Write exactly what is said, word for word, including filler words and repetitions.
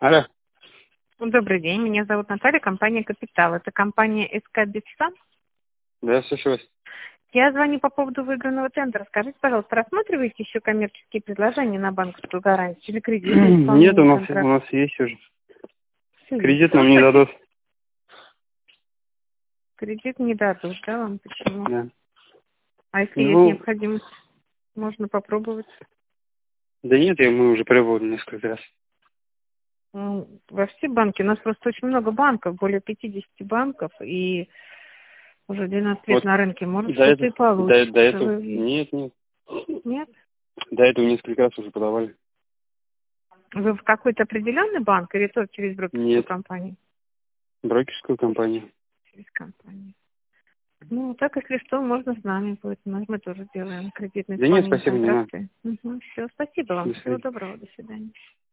Алло. Добрый день, меня зовут Наталья, компания «Капитал». Это компания СК «Битсан». Да, слушаю вас. Я звоню по поводу выигранного тендера. Скажите, пожалуйста, рассматриваете еще коммерческие предложения на банковскую гарантию или кредит? Нет, у нас, у нас есть уже. Все Кредит есть. нам не дадут. Кредит не дадут, да, вам? Почему? Да. А если Ну, есть необходимость, можно попробовать. да нет, я- мы уже пробовали несколько раз. Ну, во все банки. У нас просто очень много банков, более пятидесяти банков, и уже двенадцать лет Вот на рынке. Может, до что-то и этого, до, до получится. этого, Вы- нет, нет. Нет? До этого несколько раз уже подавали. Вы в какой-то определенный банк или только через брокерскую Нет, компанию? брокерскую компанию. Через компанию. Ну, так, если что, можно с нами будет. Мы, мы тоже делаем кредитные Да нет, исполнение спасибо, не надо. контракты. Угу, все, спасибо До вам. Всего свидания. доброго. До свидания.